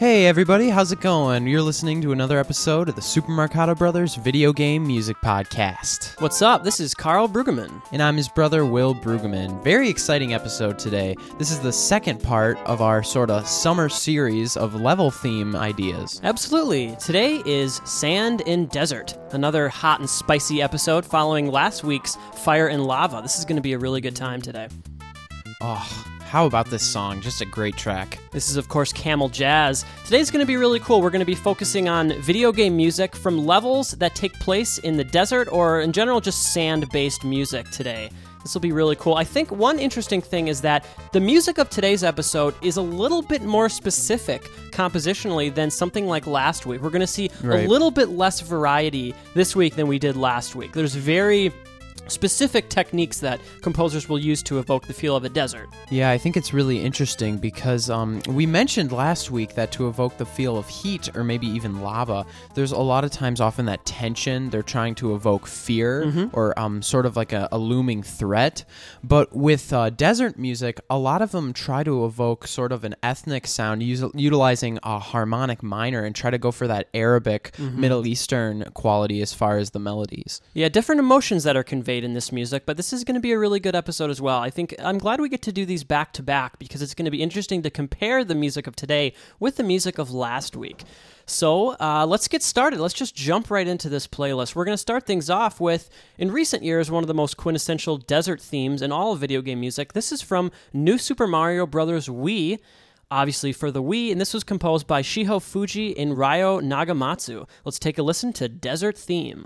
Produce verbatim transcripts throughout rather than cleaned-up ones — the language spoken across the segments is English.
Hey everybody, how's it going? You're listening to another episode of the Super Marcato Brothers Video Game Music Podcast. What's up? This is Carl Brueggemann. And I'm his brother, Will Brueggemann. Very exciting episode today. This is the second part of our sort of summer series of level theme ideas. Absolutely. Today is Sand and Desert, another hot and spicy episode following last week's Fire and Lava. This is going to be a really good time today. Oh, how about this song? Just a great track. This is, of course, Camel Jazz. Today's going to be really cool. We're going to be focusing on video game music from levels that take place in the desert or, in general, just sand-based music today. This will be really cool. I think one interesting thing is that the music of today's episode is a little bit more specific compositionally than something like last week. We're going to see right. a little bit less variety this week than we did last week. There's very specific techniques that composers will use to evoke the feel of a desert. Yeah, I think it's really interesting because um, we mentioned last week that to evoke the feel of heat or maybe even lava, there's a lot of times often that tension. They're trying to evoke fear mm-hmm. or um, sort of like a, a looming threat. But with uh, desert music, a lot of them try to evoke sort of an ethnic sound us- utilizing a harmonic minor and try to go for that Arabic, mm-hmm. Middle Eastern quality as far as the melodies. Yeah, different emotions that are conveyed in this music, but this is going to be a really good episode as well. I think I'm glad we get to do these back to back because it's going to be interesting to compare the music of today with the music of last week. So uh, let's get started. Let's just jump right into this playlist. We're going to start things off with, in recent years, one of the most quintessential desert themes in all of video game music. This is from New Super Mario Bros. Wii, obviously for the Wii, and this was composed by Shiho Fuji and Ryo Nagamatsu. Let's take a listen to Desert Theme.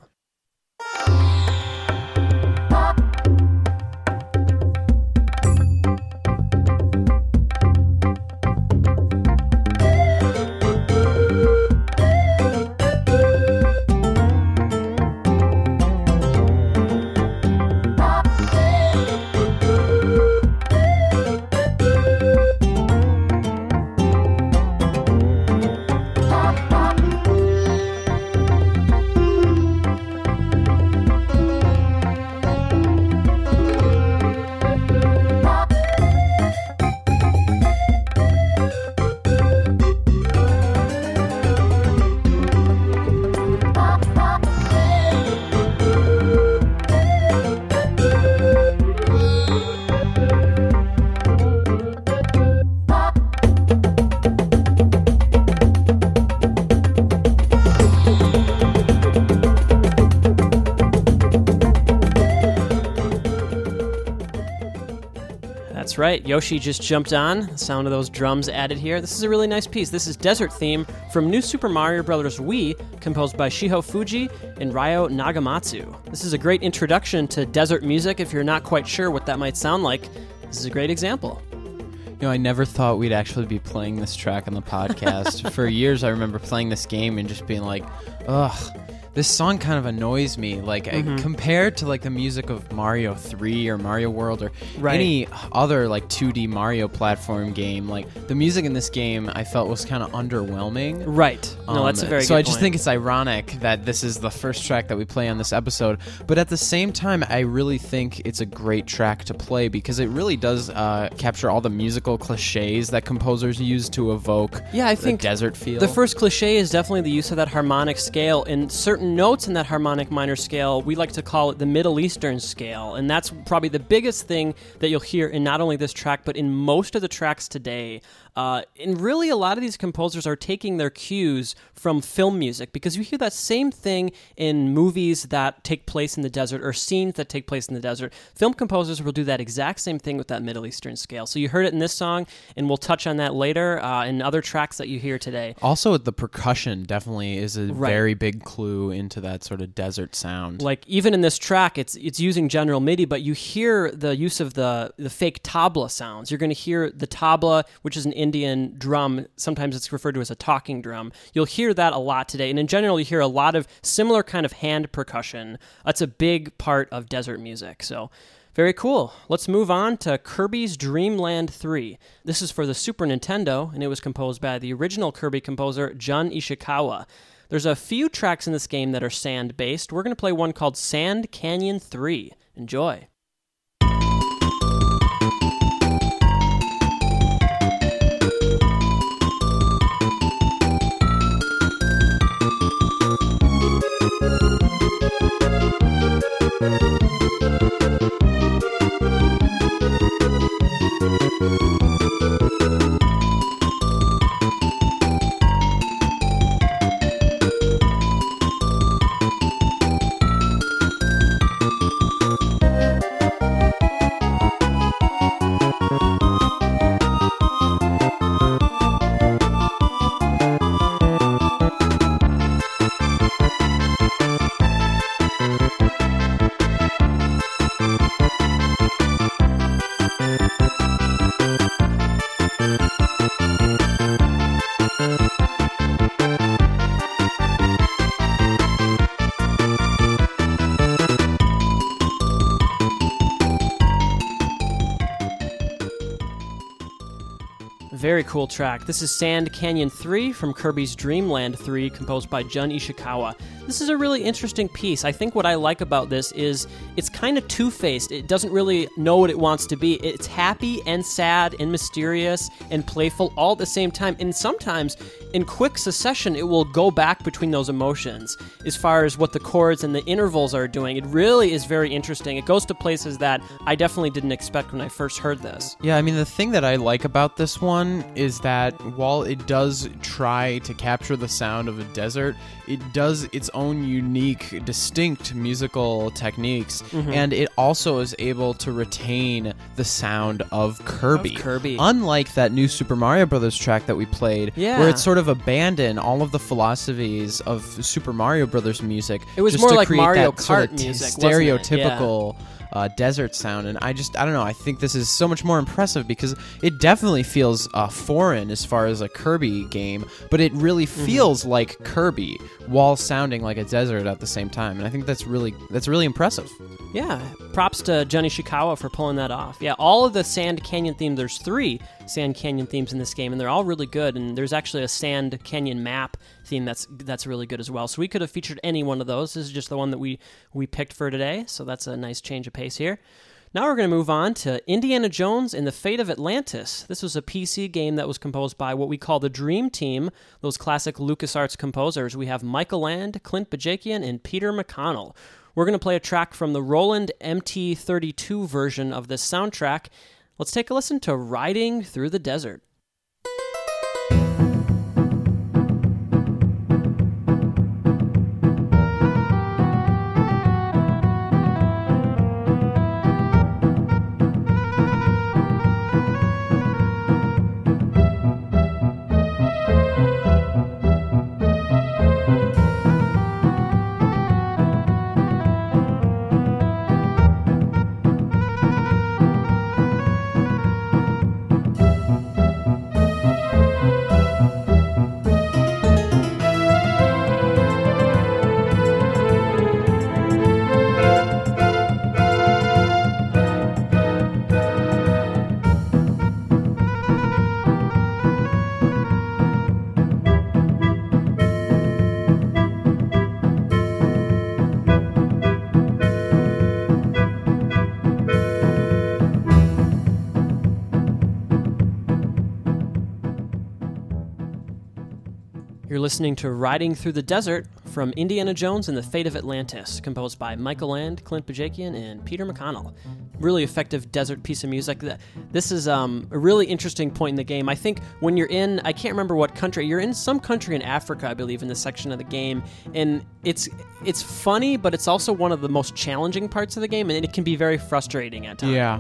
That's right, Yoshi just jumped on. The sound of those drums added here. This is a really nice piece. This is Desert Theme from New Super Mario Bros. Wii, composed by Shiho Fuji and Ryo Nagamatsu. This is a great introduction to desert music if you're not quite sure what that might sound like. This is a great example. You know, I never thought we'd actually be playing this track on the podcast. For years, I remember playing this game and just being like, ugh, this song kind of annoys me. Like, mm-hmm. I, compared to, like, the music of Mario three or Mario World or right. any other, like, two D Mario platform game, like, the music in this game I felt was kind of underwhelming. Right. No, um, that's a very so good I just point. think it's ironic that this is the first track that we play on this episode. But at the same time, I really think it's a great track to play because it really does uh, capture all the musical cliches that composers use to evoke yeah, I the think desert feel. The first cliche is definitely the use of that harmonic scale in certain notes in that harmonic minor scale. We like to call it the Middle Eastern scale, and that's probably the biggest thing that you'll hear in not only this track but in most of the tracks today. Uh, and really, a lot of these composers are taking their cues from film music because you hear that same thing in movies that take place in the desert or scenes that take place in the desert. Film composers will do that exact same thing with that Middle Eastern scale. So you heard it in this song, and we'll touch on that later uh, in other tracks that you hear today. Also, the percussion definitely is a right. very big clue into that sort of desert sound. Like, even in this track, it's it's using general MIDI, but you hear the use of the, the fake tabla sounds. You're going to hear the tabla, which is an Indian drum. Sometimes it's referred to as a talking drum. You'll hear that a lot today. And in general, you hear a lot of similar kind of hand percussion. That's a big part of desert music. So very cool. Let's move on to Kirby's Dream Land three. This is for the Super Nintendo, and it was composed by the original Kirby composer, Jun Ishikawa. There's a few tracks in this game that are sand-based. We're going to play one called Sand Canyon three. Enjoy. Very cool track. This is Sand Canyon three from Kirby's Dream Land three, composed by Jun Ishikawa. This is a really interesting piece. I think what I like about this is it's kind of two-faced. It doesn't really know what it wants to be. It's happy and sad and mysterious and playful all at the same time. And sometimes, in quick succession, it will go back between those emotions as far as what the chords and the intervals are doing. It really is very interesting. It goes to places that I definitely didn't expect when I first heard this. Yeah, I mean, the thing that I like about this one is that while it does try to capture the sound of a desert, it does its own unique, distinct musical techniques, mm-hmm. and it also is able to retain the sound of Kirby. Of Kirby. Unlike that new Super Mario Brothers track that we played, yeah. where it sort of abandoned all of the philosophies of Super Mario Brothers music. It was just more to like create Mario that Kart sort of music, stereotypical. wasn't it? Yeah. Uh, desert sound, and I just I don't know I think this is so much more impressive because it definitely feels uh, foreign as far as a Kirby game, but it really feels mm-hmm. like Kirby while sounding like a desert at the same time, and I think that's really that's really impressive. Yeah, props to Jun Ishikawa for pulling that off. Yeah, all of the Sand Canyon themes, there's three Sand Canyon themes in this game, and they're all really good, and there's actually a Sand Canyon map theme that's that's really good as well. So we could have featured any one of those. This is just the one that we, we picked for today, so that's a nice change of pace here. Now we're going to move on to Indiana Jones and the Fate of Atlantis. This was a P C game that was composed by what we call the Dream Team, those classic LucasArts composers. We have Michael Land, Clint Bajakian, and Peter McConnell. We're going to play a track from the Roland M T thirty-two version of this soundtrack. Let's take a listen to Riding Through the Desert. You're listening to Riding Through the Desert from Indiana Jones and the Fate of Atlantis, composed by Michael Land, Clint Bajakian, and Peter McConnell. Really effective desert piece of music. This is um, a really interesting point in the game. I think when you're in, I can't remember what country, you're in some country in Africa, I believe, in this section of the game, and it's it's funny, but it's also one of the most challenging parts of the game, and it can be very frustrating at times. Yeah.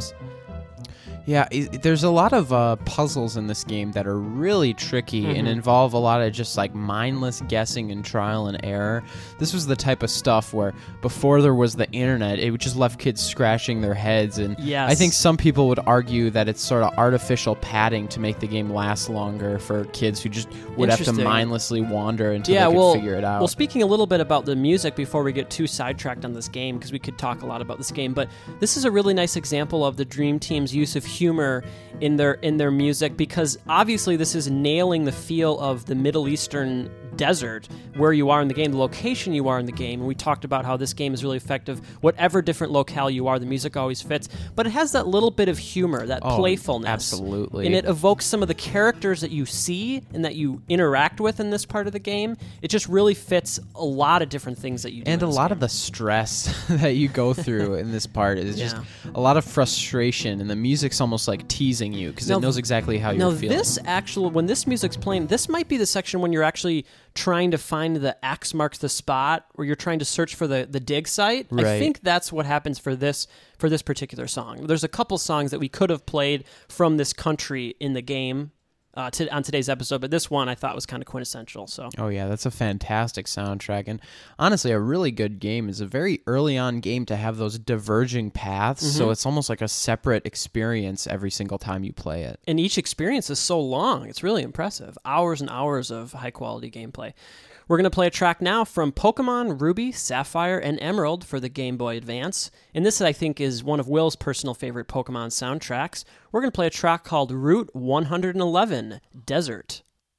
Yeah, it, there's a lot of uh, puzzles in this game that are really tricky mm-hmm. and involve a lot of just like mindless guessing and trial and error. This was the type of stuff where before there was the internet, it just left kids scratching their heads. And yes. I think some people would argue that it's sort of artificial padding to make the game last longer for kids who just would have to mindlessly wander until yeah, they could well, figure it out. Well, speaking a little bit about the music before we get too sidetracked on this game, because we could talk a lot about this game, but this is a really nice example of the Dream Team's use of humor in their in their music, because obviously this is nailing the feel of the Middle Eastern desert where you are in the game, the location you are in the game. And we talked about how this game is really effective. Whatever different locale you are, the music always fits. But it has that little bit of humor, that oh, playfulness. Absolutely. And it evokes some of the characters that you see and that you interact with in this part of the game. It just really fits a lot of different things that you do. And a lot game. of the stress that you go through in this part is yeah. just a lot of frustration, and the music's almost like teasing you because it knows exactly how now you're feeling. Now this actual, when this music's playing, this might be the section when you're actually trying to find the X marks the spot, where you're trying to search for the, the dig site. Right. I think that's what happens for this for this particular song. There's a couple songs that we could have played from this country in the game uh, to, on today's episode, but this one I thought was kind of quintessential. So. Oh yeah, that's a fantastic soundtrack, and honestly, a really good game. Is a very early on game to have those diverging paths, mm-hmm. so it's almost like a separate experience every single time you play it. And each experience is so long; it's really impressive. Hours and hours of high quality gameplay. We're going to play a track now from Pokemon Ruby, Sapphire, and Emerald for the Game Boy Advance. And this, I think, is one of Will's personal favorite Pokemon soundtracks. We're we're going to play a track called Route one eleven, Desert.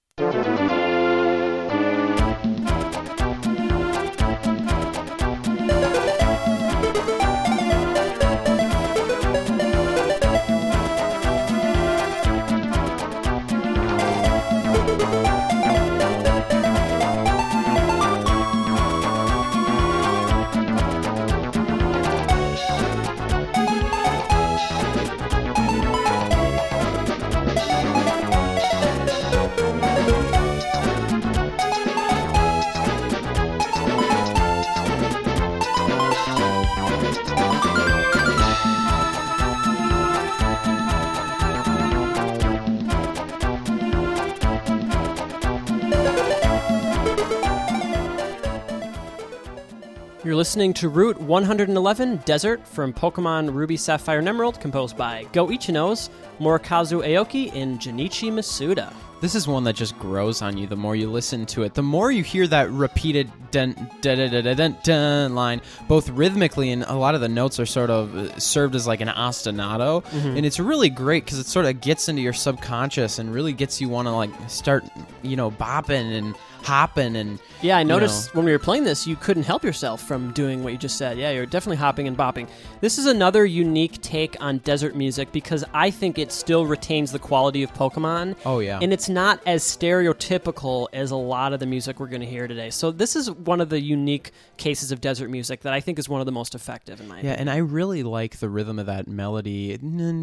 You're listening to Route one eleven, Desert, from Pokemon Ruby, Sapphire, and Emerald, composed by Go Ichinos, Morikazu Aoki, and Junichi Masuda. This is one that just grows on you the more you listen to it. The more you hear that repeated dun dun dun dun dun dun line, both rhythmically and a lot of the notes are sort of served as like an ostinato, mm-hmm. and it's really great because it sort of gets into your subconscious and really gets you want to like start, you know, bopping and hopping and yeah. I noticed know. when we were playing this, you couldn't help yourself from doing what you just said. Yeah, you're definitely hopping and bopping. This is another unique take on desert music because I think it still retains the quality of Pokemon. Oh yeah, and it's not as stereotypical as a lot of the music we're going to hear today. So this is one of the unique cases of desert music that I think is one of the most effective in my opinion. Yeah, and I really like the rhythm of that melody.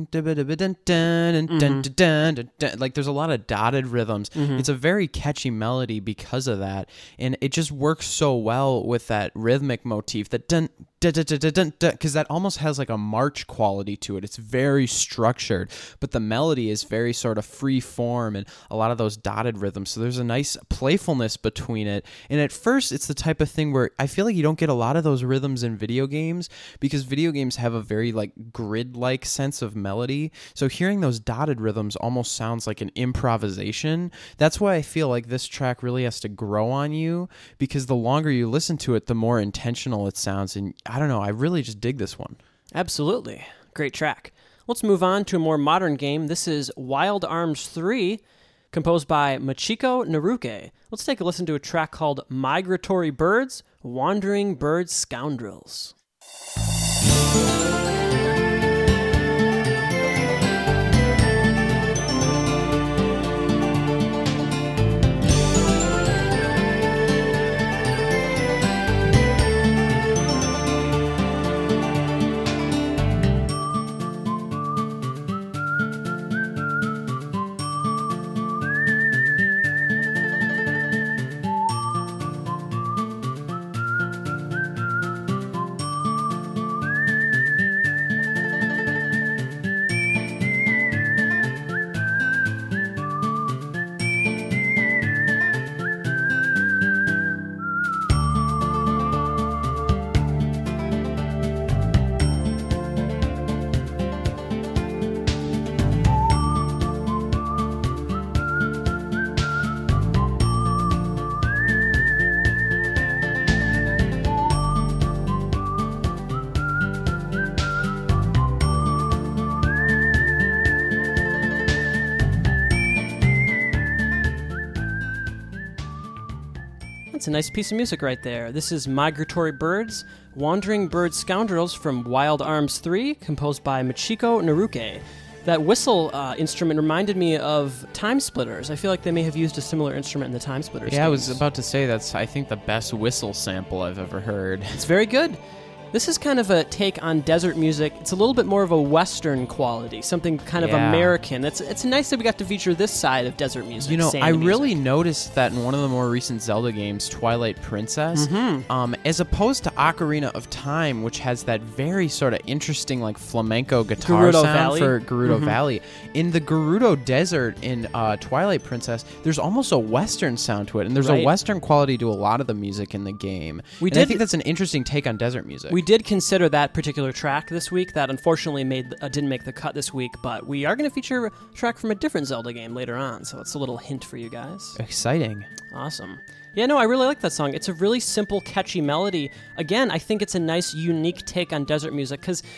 Mm-hmm. Like there's a lot of dotted rhythms. Mm-hmm. It's a very catchy melody because of that, and it just works so well with that rhythmic motif that dun because that almost has like a march quality to it. It's very structured, but the melody is very sort of free form and a lot of those dotted rhythms. So there's a nice playfulness between it. And at first, it's the type of thing where I feel like you don't get a lot of those rhythms in video games because video games have a very like grid-like sense of melody. So hearing those dotted rhythms almost sounds like an improvisation. That's why I feel like this track really has to grow on you because the longer you listen to it, the more intentional it sounds. And I don't know, I really just dig this one. Absolutely. Great track. Let's move on to a more modern game. This is Wild Arms three, composed by Machiko Naruke. Let's take a listen to a track called Migratory Birds, Wandering Bird Scoundrels. That's a nice piece of music right there. This is Migratory Birds, Wandering Bird Scoundrels from Wild Arms three, composed by Machiko Naruke. That whistle uh, instrument reminded me of Time Splitters. I feel like they may have used a similar instrument in the Time Splitters Yeah, games. I was about to say that's, I think, the best whistle sample I've ever heard. It's very good. This is kind of a take on desert music. It's a little bit more of a Western quality, something kind of yeah. American. It's it's nice that we got to feature this side of desert music. You know, I music. really noticed that in one of the more recent Zelda games, Twilight Princess, mm-hmm. um, as opposed to Ocarina of Time, which has that very sort of interesting like flamenco guitar Gerudo sound Valley. for Gerudo mm-hmm. Valley. In the Gerudo Desert in uh, Twilight Princess, there's almost a Western sound to it, and there's right. a Western quality to a lot of the music in the game. We and did, I think that's an interesting take on desert music. We did consider that particular track this week that unfortunately made uh, didn't make the cut this week, but we are going to feature a track from a different Zelda game later on, so it's a little hint for you guys. Exciting. Awesome. Yeah, no, I really like that song. It's a really simple, catchy melody. Again, I think it's a nice, unique take on desert music, because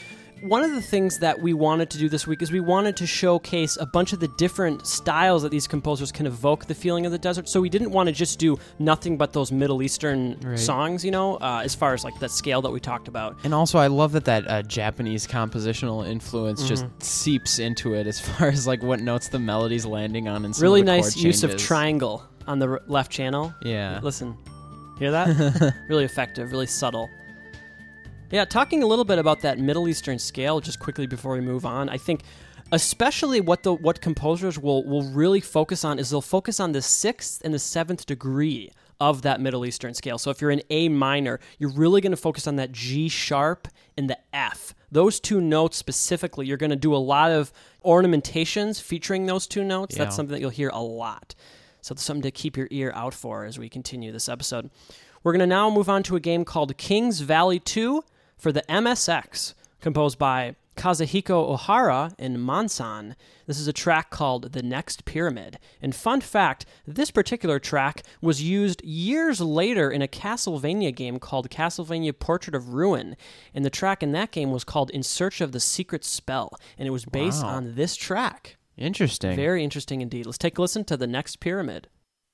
one of the things that we wanted to do this week is we wanted to showcase a bunch of the different styles that these composers can evoke the feeling of the desert. So we didn't want to just do nothing but those Middle Eastern Right. songs, you know, uh, as far as like that scale that we talked about. And also, I love that that uh, Japanese compositional influence Mm-hmm. just seeps into it as far as like what notes the melody's landing on and some Really of the nice chord use of changes. triangle on the r- left channel. Yeah. Listen, hear that? Really effective, really subtle. Yeah, talking a little bit about that Middle Eastern scale just quickly before we move on. I think especially what the what composers will will really focus on is they'll focus on the sixth and the seventh degree of that Middle Eastern scale. So if you're in A minor, you're really going to focus on that G sharp and the F. Those two notes specifically, you're going to do a lot of ornamentations featuring those two notes. Yeah. That's something that you'll hear a lot. So it's something to keep your ear out for as we continue this episode. We're going to now move on to a game called Kings Valley two for the M S X, composed by Kazuhiko Ohara and Mansan. This is a track called The Next Pyramid. And fun fact, this particular track was used years later in a Castlevania game called Castlevania Portrait of Ruin. And the track in that game was called In Search of the Secret Spell. And it was based Wow. on this track. Interesting. Very interesting indeed. Let's take a listen to The Next Pyramid.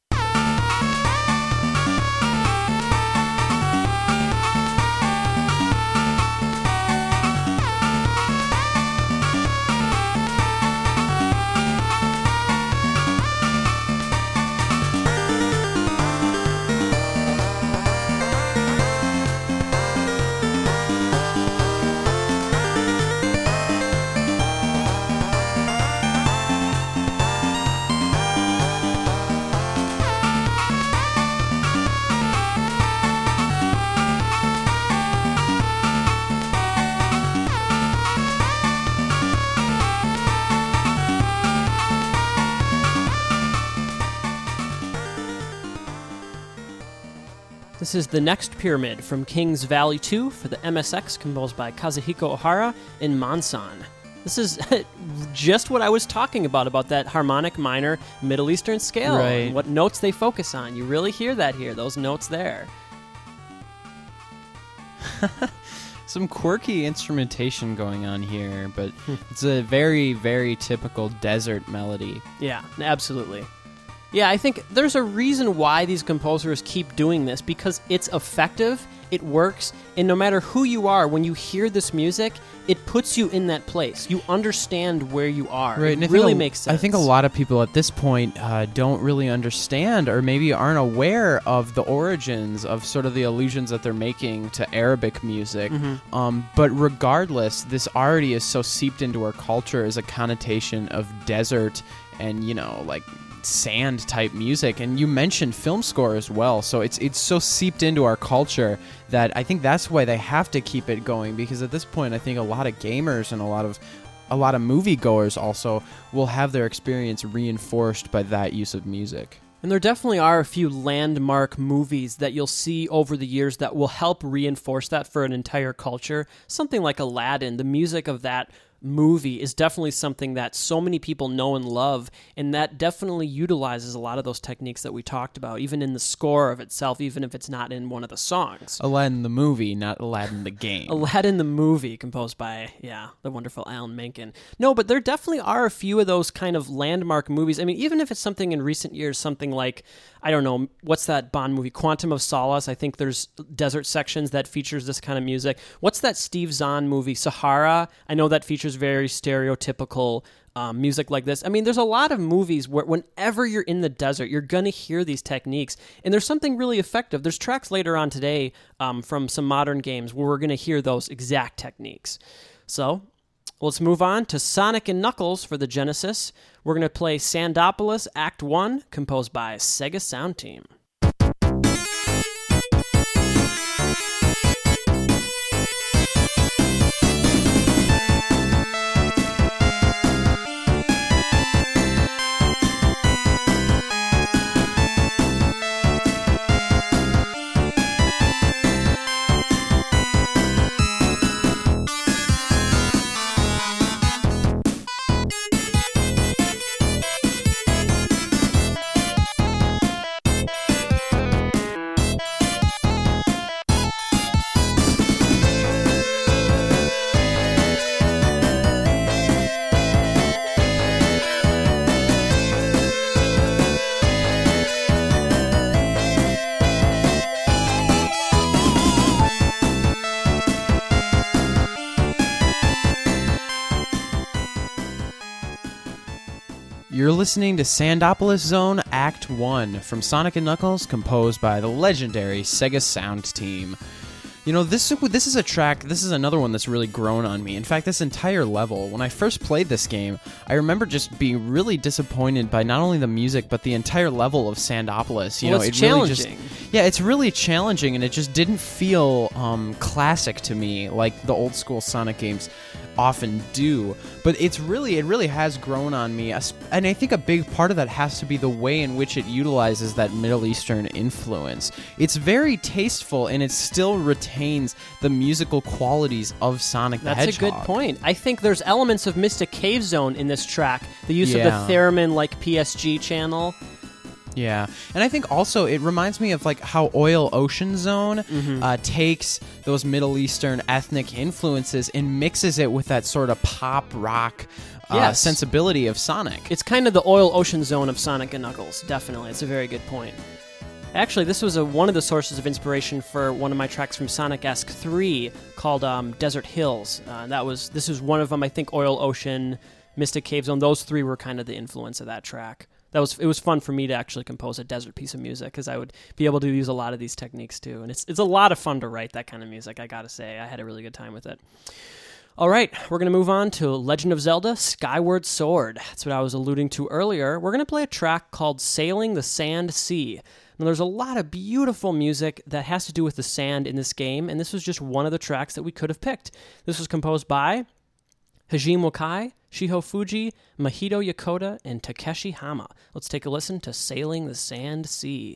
This is The Next Pyramid from Kings Valley two for the M S X, composed by Kazuhiko Ohara and Mansan. This is just what I was talking about, about that harmonic minor Middle Eastern scale. Right. And what notes they focus on. You really hear that here, those notes there. Some quirky instrumentation going on here, but it's a very, very typical desert melody. Yeah, absolutely. Yeah, I think there's a reason why these composers keep doing this, because it's effective, it works, and no matter who you are, when you hear this music, it puts you in that place. You understand where you are. Right, It and I think really a- makes sense. I think a lot of people at this point uh, don't really understand or maybe aren't aware of the origins of sort of the allusions that they're making to Arabic music. Mm-hmm. Um, but regardless, this already is so seeped into our culture as a connotation of desert and, you know, like sand type music. And you mentioned film score as well, so it's it's so seeped into our culture that I think that's why they have to keep it going, because at this point I think a lot of gamers and a lot of a lot of moviegoers also will have their experience reinforced by that use of music. And there definitely are a few landmark movies that you'll see over the years that will help reinforce that for an entire culture. Something like Aladdin, the music of that movie is definitely something that so many people know and love, and that definitely utilizes a lot of those techniques that we talked about, even in the score of itself, even if it's not in one of the songs. Aladdin the movie, not Aladdin the game. Aladdin the movie, composed by, yeah, the wonderful Alan Menken. No, but there definitely are a few of those kind of landmark movies. I mean, even if it's something in recent years, something like, I don't know, what's that Bond movie, Quantum of Solace? I think there's desert sections that features this kind of music. What's that Steve Zahn movie, Sahara? I know that features very stereotypical um, music like this. I mean, there's a lot of movies where whenever you're in the desert, you're going to hear these techniques, and there's something really effective. There's tracks later on today um, from some modern games where we're going to hear those exact techniques. So let's move on to Sonic and Knuckles for the Genesis. We're going to play Sandopolis Act one, composed by Sega Sound Team. You're listening to Sandopolis Zone Act one from Sonic and Knuckles, composed by the legendary Sega Sound Team. You know, this this is a track, this is another one that's really grown on me. In fact, this entire level, when I first played this game, I remember just being really disappointed by not only the music, but the entire level of Sandopolis. You well, know, it's it challenging. Really just, yeah, it's really challenging, and it just didn't feel um, classic to me like the old school Sonic games often do. But it's really, it really has grown on me, and I think a big part of that has to be the way in which it utilizes that Middle Eastern influence. It's very tasteful, and it still retains the musical qualities of Sonic the That's Hedgehog. a good point. I think there's elements of Mystic Cave Zone in this track. The use Yeah. of the theremin like P S G channel. Yeah, and I think also it reminds me of like how Oil Ocean Zone Mm-hmm. uh, takes those Middle Eastern ethnic influences and mixes it with that sort of pop rock uh, Yes. sensibility of Sonic. It's kind of the Oil Ocean Zone of Sonic and Knuckles, definitely. It's a very good point. Actually, this was a, one of the sources of inspiration for one of my tracks from Sonic-esque three called um, Desert Hills. Uh, that was This was one of them, I think Oil Ocean, Mystic Cave Zone. Those three were kind of the influence of that track. That was It was fun for me to actually compose a desert piece of music because I would be able to use a lot of these techniques too. And it's it's a lot of fun to write that kind of music, I gotta say. I had a really good time with it. All right, we're going to move on to Legend of Zelda Skyward Sword. That's what I was alluding to earlier. We're going to play a track called Sailing the Sand Sea. Now, there's a lot of beautiful music that has to do with the sand in this game, and this was just one of the tracks that we could have picked. This was composed by Hajime Wakai, Shiho Fuji, Mahito Yokota, and Takeshi Hama. Let's take a listen to Sailing the Sand Sea.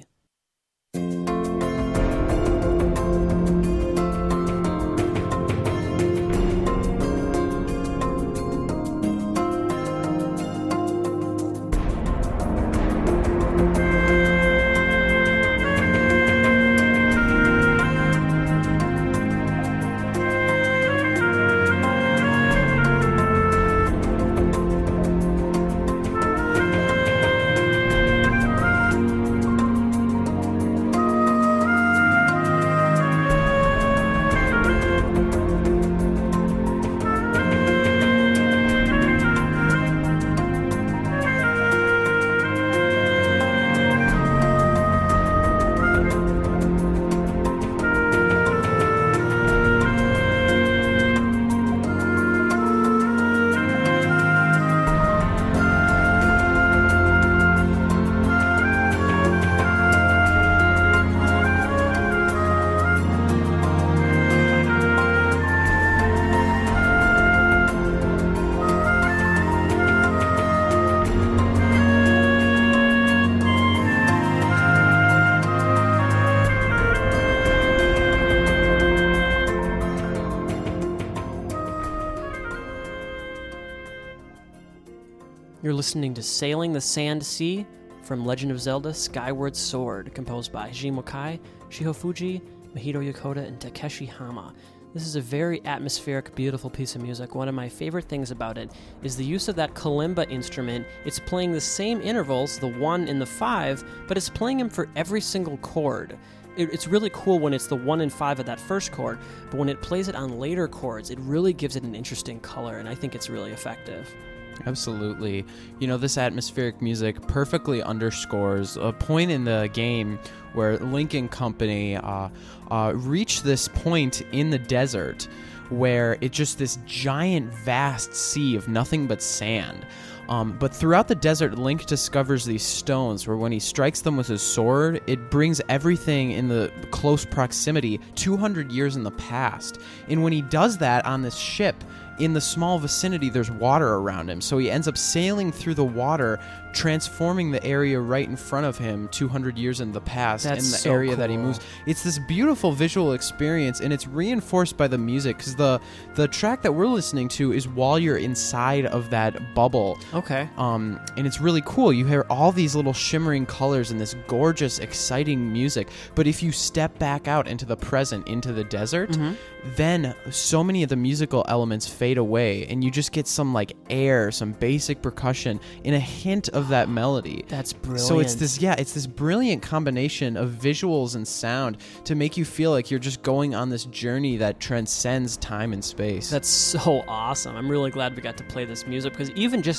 You're listening to Sailing the Sand Sea from Legend of Zelda Skyward Sword, composed by Hajime Wakai, Shiho Fuji, Mahito Yokota, and Takeshi Hama. This is a very atmospheric, beautiful piece of music. One of my favorite things about it is the use of that kalimba instrument. It's playing the same intervals, the one and the five, but it's playing them for every single chord. It, it's really cool when it's the one and five of that first chord, but when it plays it on later chords, it really gives it an interesting color, and I think it's really effective. Absolutely. You know, this atmospheric music perfectly underscores a point in the game where Link and company uh, uh, reach this point in the desert where it's just this giant, vast sea of nothing but sand. Um, but throughout the desert, Link discovers these stones where when he strikes them with his sword, it brings everything in the close proximity two hundred years in the past. And when he does that on this ship, in the small vicinity, there's water around him. So he ends up sailing through the water, transforming the area right in front of him two hundred years in the past. That's in the so area cool. that he moves. It's this beautiful visual experience, and it's reinforced by the music, because the, the track that we're listening to is while you're inside of that bubble. Okay. Um, and it's really cool. You hear all these little shimmering colors and this gorgeous, exciting music. But if you step back out into the present, into the desert, Mm-hmm. then so many of the musical elements fade away, and you just get some like air, some basic percussion, and a hint of that melody. That's brilliant. So it's this, yeah, it's this brilliant combination of visuals and sound to make you feel like you're just going on this journey that transcends time and space. That's so awesome. I'm really glad we got to play this music because even just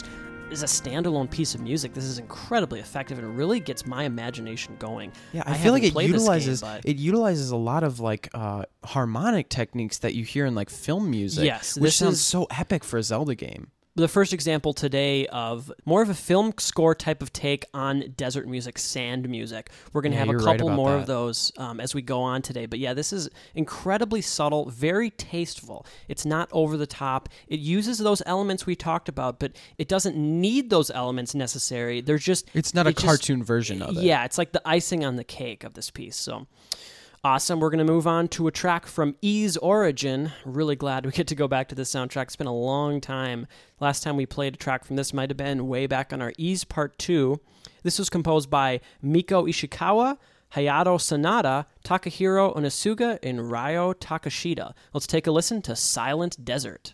as a standalone piece of music, this is incredibly effective and really gets my imagination going. Yeah, I, I feel like haven't it played this utilizes game, but- it utilizes a lot of like uh, harmonic techniques that you hear in like film music. Yes, which this sounds is- so epic for a Zelda game. The first example today of more of a film score type of take on desert music, sand music. We're going to Yeah, have a you're right couple about more that. of those um, as we go on today. But yeah, this is incredibly subtle, very tasteful. It's not over the top. It uses those elements we talked about, but it doesn't need those elements necessary. They're just... It's not a it just- cartoon version of it. Yeah, it's like the icing on the cake of this piece. So... Awesome. We're going to move on to a track from Ys Origin. Really glad we get to go back to this soundtrack. It's been a long time. Last time we played a track from this might have been way back on our Ys Part two. This was composed by Miko Ishikawa, Hayato Sanada, Takahiro Onisuga, and Ryo Takashita. Let's take a listen to Silent Desert.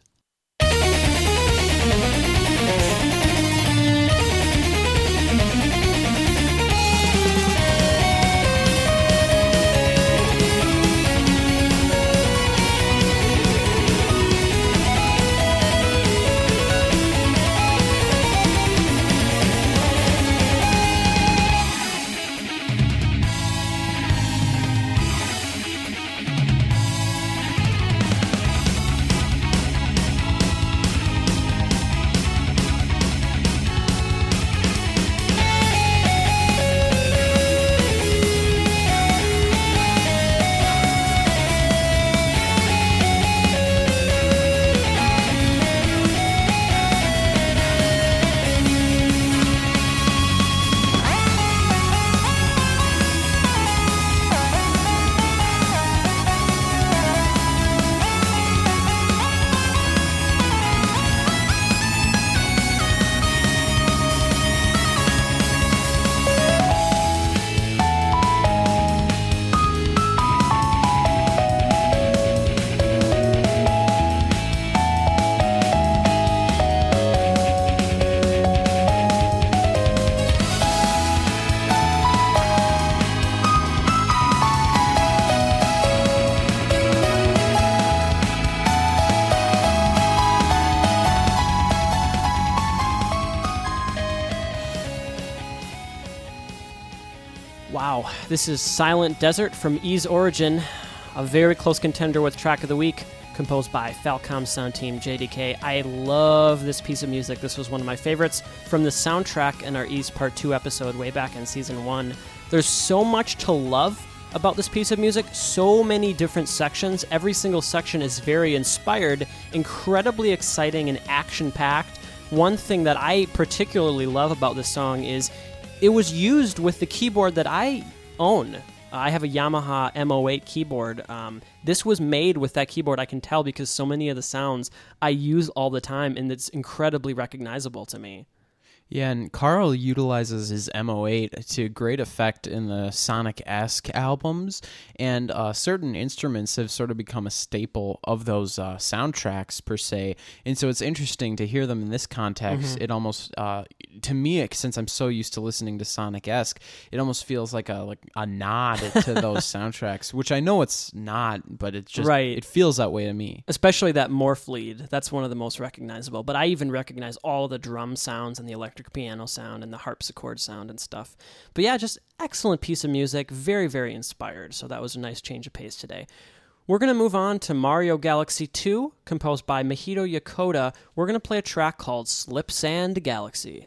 Wow, this is Silent Desert from Ys Origin, a very close contender with Track of the Week, composed by Falcom Sound Team J D K. I love this piece of music. This was one of my favorites from the soundtrack in our Ys Part two episode way back in Season one. There's so much to love about this piece of music, so many different sections. Every single section is very inspired, incredibly exciting and action-packed. One thing that I particularly love about this song is it was used with the keyboard that I own. I have a Yamaha M oh eight keyboard. Um, this was made with that keyboard, I can tell, because so many of the sounds I use all the time, and it's incredibly recognizable to me. Yeah, and Carl utilizes his M oh eight to great effect in the Sonic-esque albums, and uh, certain instruments have sort of become a staple of those uh, soundtracks, per se. And so it's interesting to hear them in this context. Mm-hmm. It almost, uh, to me, since I'm so used to listening to Sonic-esque, it almost feels like a like a nod to those soundtracks, which I know it's not, but it just right. it feels that way to me. Especially that morph lead. That's one of the most recognizable. But I even recognize all the drum sounds and the electric piano sound and the harpsichord sound and stuff. But yeah, just excellent piece of music, very, very inspired. So that was a nice change of pace today. We're going to move on to Mario Galaxy two, composed by Mahito Yokota. We're going to play a track called Slip Sand Galaxy.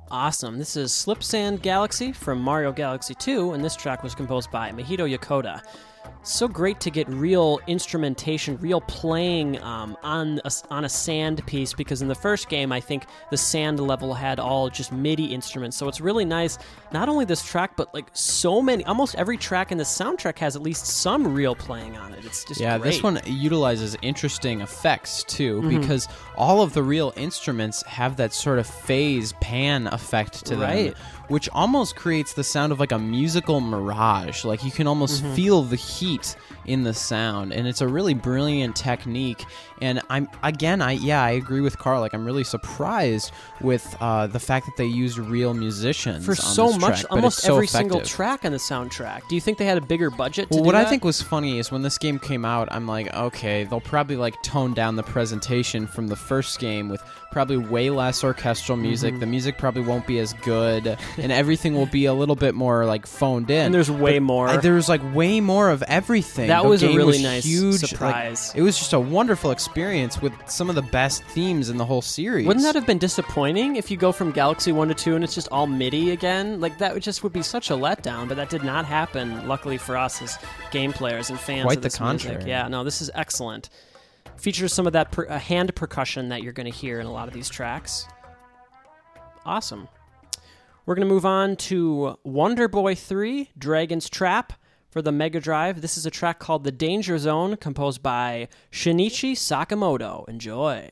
Awesome. This is Slip Sand Galaxy from Mario Galaxy two, and this track was composed by Mahito Yokota. So great to get real instrumentation, real playing um, on a, on a sand piece, because in the first game, I think the sand level had all just MIDI instruments. So it's really nice. Not only this track, but like so many, almost every track in the soundtrack has at least some real playing on it. It's just yeah. great. This one utilizes interesting effects too, Mm-hmm. because all of the real instruments have that sort of phase pan effect to Right. them, which almost creates the sound of like a musical mirage. Like you can almost Mm-hmm. feel the heat in the sound, and it's a really brilliant technique. And I'm again, I yeah, I agree with Carl. Like I'm really surprised with uh, the fact that they used real musicians For on so this much, track, but almost it's so every single effective. track on the soundtrack. Do you think they had a bigger budget to Well, do what that? I think was funny is when this game came out, I'm like, okay, they'll probably like tone down the presentation from the first game with probably way less orchestral music. Mm-hmm. The music probably won't be as good, and everything will be a little bit more like phoned in. And there's way more. I, there was like way more of everything. That The was a game really was nice huge. Like, surprise. it was just a wonderful experience with some of the best themes in the whole series. Wouldn't that have been disappointing if you go from Galaxy one to two and it's just all MIDI again? Like, that would just would be such a letdown, but that did not happen, luckily for us as game players and fans Quite of the this music. contrary. Yeah, no, this is excellent. Features some of that per, uh, hand percussion that you're going to hear in a lot of these tracks. Awesome. We're going to move on to Wonder Boy three, Dragon's Trap, for the Mega Drive. This is a track called The Danger Zone, composed by Shinichi Sakamoto. Enjoy.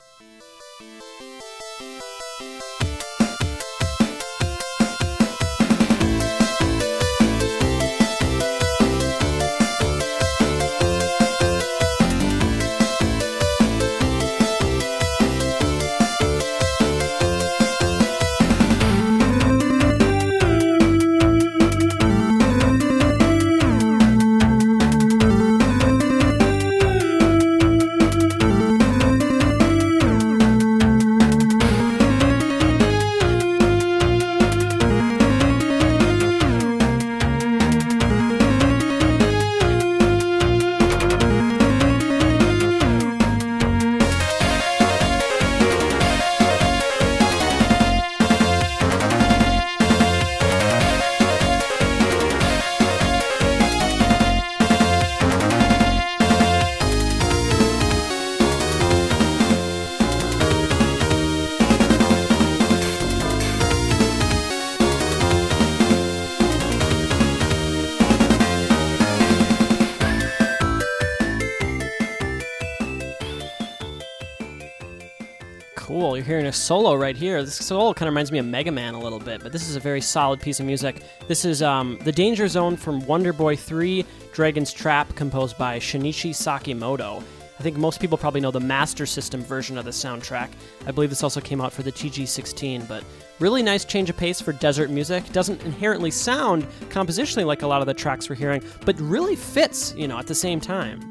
Cool, you're hearing a solo right here. This solo kind of reminds me of Mega Man a little bit, but this is a very solid piece of music. This is um, The Danger Zone from Wonder Boy three, Dragon's Trap, composed by Shinichi Sakamoto. I think most people probably know the Master System version of the soundtrack. I believe this also came out for the T G sixteen, but really nice change of pace for desert music. Doesn't inherently sound compositionally like a lot of the tracks we're hearing, but really fits, you know, at the same time.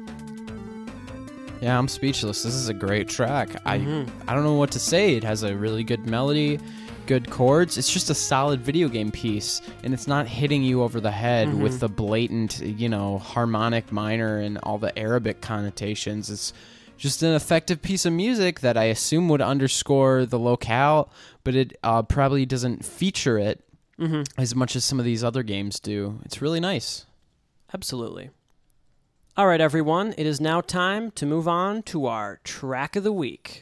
Yeah, I'm speechless. This is a great track. Mm-hmm. I I don't know what to say. It has a really good melody, good chords. It's just a solid video game piece, and it's not hitting you over the head Mm-hmm. with the blatant, you know, harmonic minor and all the Arabic connotations. It's just an effective piece of music that I assume would underscore the locale, but it uh, probably doesn't feature it Mm-hmm. as much as some of these other games do. It's really nice. Absolutely. All right, everyone, it is now time to move on to our track of the week.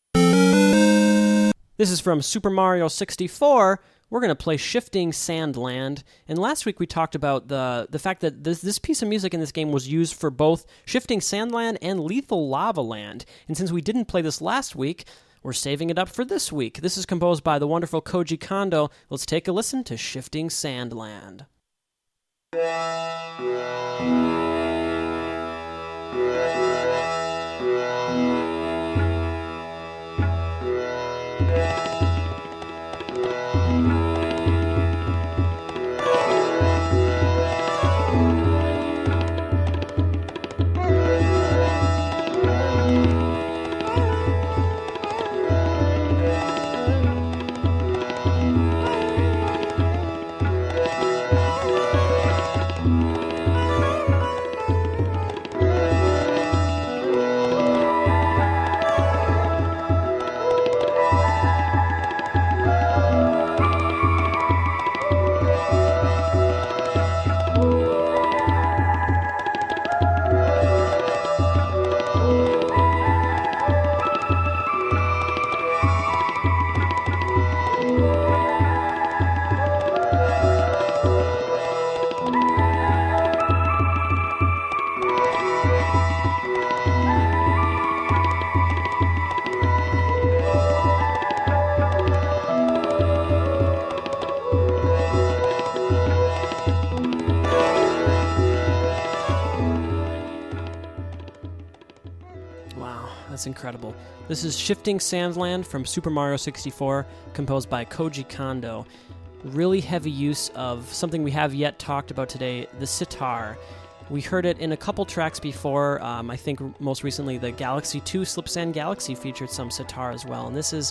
This is from Super Mario sixty-four. We're going to play Shifting Sandland. And last week we talked about the, the fact that this, this piece of music in this game was used for both Shifting Sandland and Lethal Lava Land. And since we didn't play this last week, we're saving it up for this week. This is composed by the wonderful Koji Kondo. Let's take a listen to Shifting Sandland. That's incredible. This is Shifting Sandland from Super Mario sixty-four, composed by Koji Kondo. Really heavy use of something we have yet talked about today, the sitar. We heard it in a couple tracks before. Um, I think most recently the Galaxy two Slip Sand Galaxy featured some sitar as well, and this is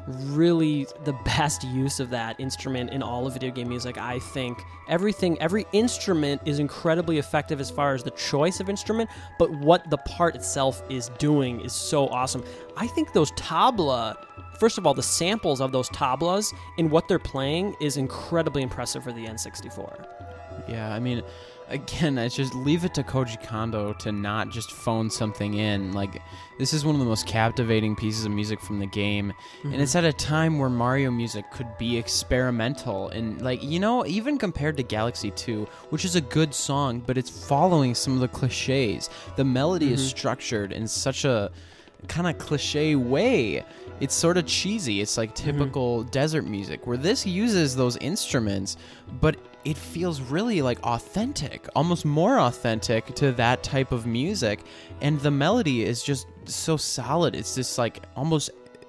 really the best use of that instrument in all of video game music. I think everything, every instrument is incredibly effective as far as the choice of instrument, but what the part itself is doing is so awesome. I think those tabla, first of all, the samples of those tablas and what they're playing is incredibly impressive for the N sixty-four. Yeah, I mean, again, I just leave it to Koji Kondo to not just phone something in. Like, this is one of the most captivating pieces of music from the game, mm-hmm. and it's at a time where Mario music could be experimental, and, like, you know, even compared to Galaxy two, which is a good song, but it's following some of the cliches. The melody mm-hmm. is structured in such a kind of cliche way. It's sort of cheesy. It's like typical mm-hmm. desert music, where this uses those instruments, but it feels really like authentic, almost more authentic to that type of music. And the melody is just so solid. It's this like almost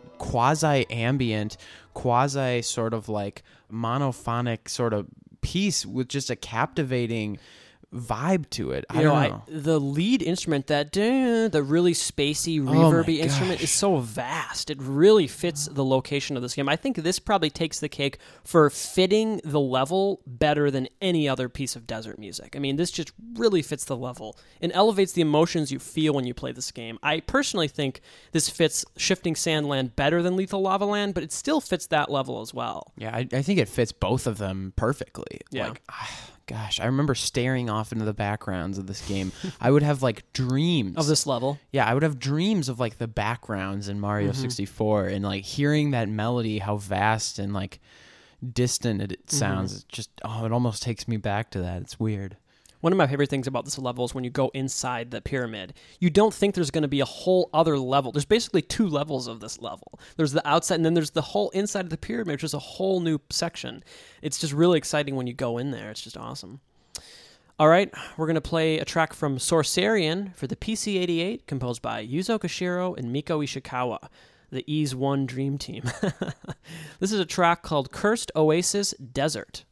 quasi-ambient, quasi sort of like monophonic sort of piece with just a captivating vibe to it. I you don't know, know. I, the lead instrument, that duh, the really spacey, reverby oh instrument is so vast. It really fits the location of this game. I think this probably takes the cake for fitting the level better than any other piece of desert music. I mean, this just really fits the level and elevates the emotions you feel when you play this game. I personally think this fits Shifting Sandland better than Lethal Lava Land, but it still fits that level as well. Yeah, I, I think it fits both of them perfectly. Yeah. Like, gosh, I remember staring off into the backgrounds of this game. I would have like dreams of this level. Yeah, I would have dreams of like the backgrounds in Mario mm-hmm. sixty-four and like hearing that melody, how vast and like distant it sounds. Mm-hmm. It just, oh, it almost takes me back to that. It's weird. One of my favorite things about this level is when you go inside the pyramid. You don't think there's going to be a whole other level. There's basically two levels of this level. There's the outside, and then there's the whole inside of the pyramid, which is a whole new section. It's just really exciting when you go in there. It's just awesome. All right, we're going to play a track from Sorcerian for the P C eighty-eight, composed by Yuzo Koshiro and Miko Ishikawa, the Ease One Dream Team. This is a track called Cursed Oasis Desert.